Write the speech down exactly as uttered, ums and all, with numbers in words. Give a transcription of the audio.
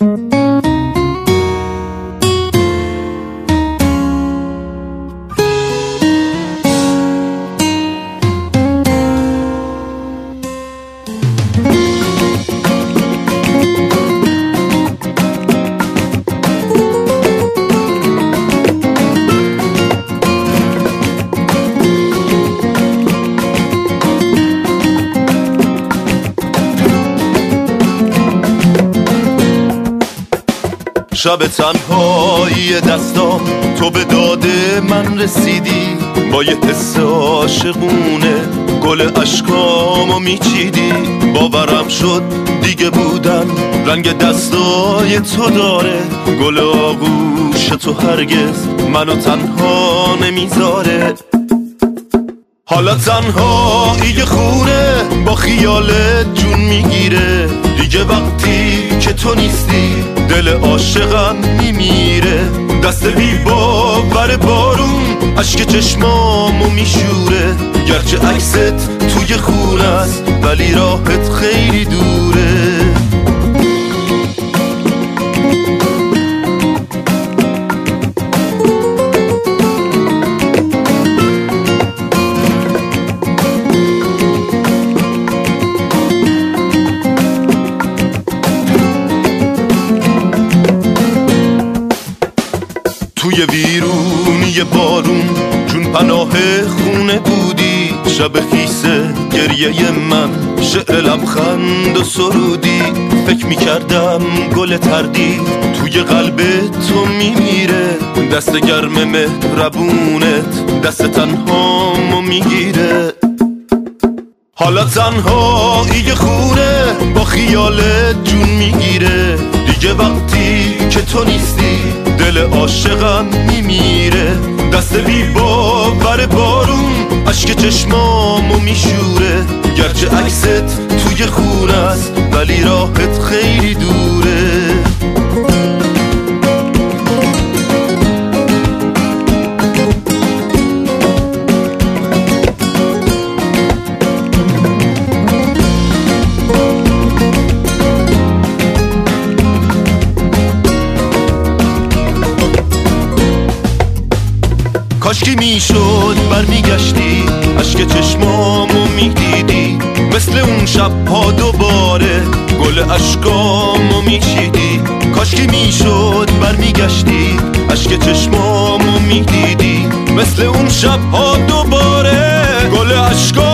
شب تنهایی دستام تو به داد من رسیدی، با یه حس عاشقونه گل عشقامو میچیدی. باورم شد دیگه بودن رنگ دستای تو داره، گل آغوش تو هرگز منو تنها نمیذاره. حالا تنهایی خونه با خیالت جون میگیره، دیگه وقتی که تو نیستی دل عاشقم میمیره. دست بی باور بارون اشک چشمامو میشوره، گرچه عکست توی خونه است ولی راحت خیلی دوره. توی ویرونی بارون جون پناه خونه بودی، شب خیسه گریه من شعر لبخند و سرودی. فکر میکردم گل تردید توی قلب تو میمیره، دست گرم مهربونت دست تنهامو میگیره. حالا تنهایی خونه با خیالت جون میگیره، دیگه وقتی که تو نیستی دل عاشقم میمیره. دست بی باور بارون اشک چشمامو میشوره، گرچه عکست توی خونه است ولی راحت خیلی دوره. کاشکی میشد برمیگشتی اشک چشمامو میدیدی، مثل اون شبها دوباره گل اشکامو میچیدی. کاشکی میشد برمیگشتی اشک چشمامو میدیدی، مثل اون شبها دوباره گل اشکامو